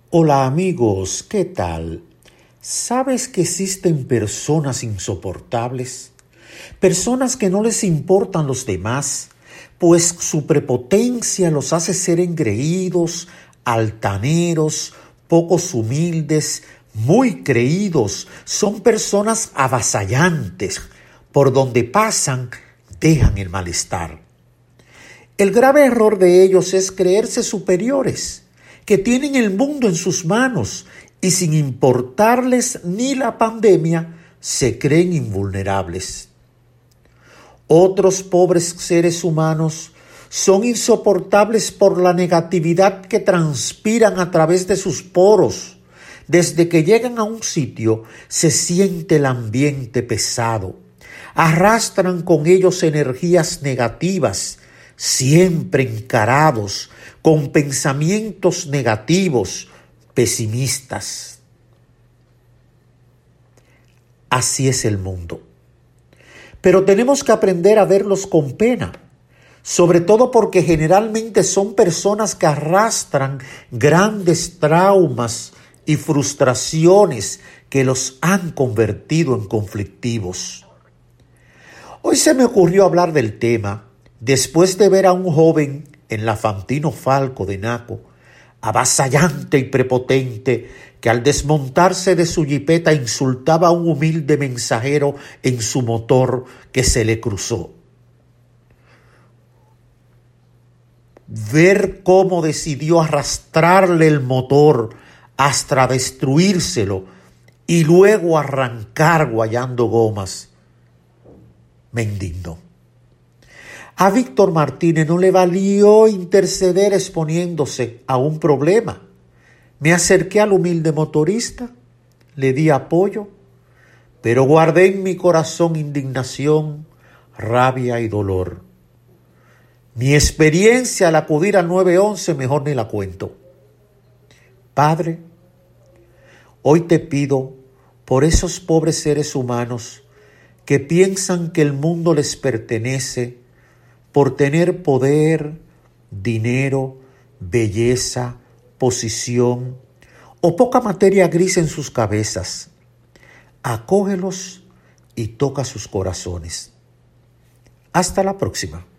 Hola amigos, ¿qué tal? ¿Sabes que existen personas insoportables? Personas que no les importan los demás, pues su prepotencia los hace ser engreídos, altaneros, pocos humildes, muy creídos. Son personas avasallantes. Por donde pasan, dejan el malestar. El grave error de ellos es creerse superiores, que tienen el mundo en sus manos y sin importarles ni la pandemia, se creen invulnerables. Otros pobres seres humanos son insoportables por la negatividad que transpiran a través de sus poros. Desde que llegan a un sitio, se siente el ambiente pesado. Arrastran con ellos energías negativas, siempre encarados, con pensamientos negativos, pesimistas. Así es el mundo. Pero tenemos que aprender a verlos con pena, sobre todo porque generalmente son personas que arrastran grandes traumas y frustraciones que los han convertido en conflictivos. Hoy se me ocurrió hablar del tema después de ver a un joven en la Fantino Falco de Naco, avasallante y prepotente, que al desmontarse de su jipeta insultaba a un humilde mensajero en su motor que se le cruzó. Ver cómo decidió arrastrarle el motor hasta destruírselo y luego arrancar guayando gomas, me indignó. A Víctor Martínez no le valió interceder exponiéndose a un problema. Me acerqué al humilde motorista, le di apoyo, pero guardé en mi corazón indignación, rabia y dolor. Mi experiencia al acudir al 911 mejor ni la cuento. Padre, hoy te pido por esos pobres seres humanos que piensan que el mundo les pertenece por tener poder, dinero, belleza, posición o poca materia gris en sus cabezas. Acógelos y toca sus corazones. Hasta la próxima.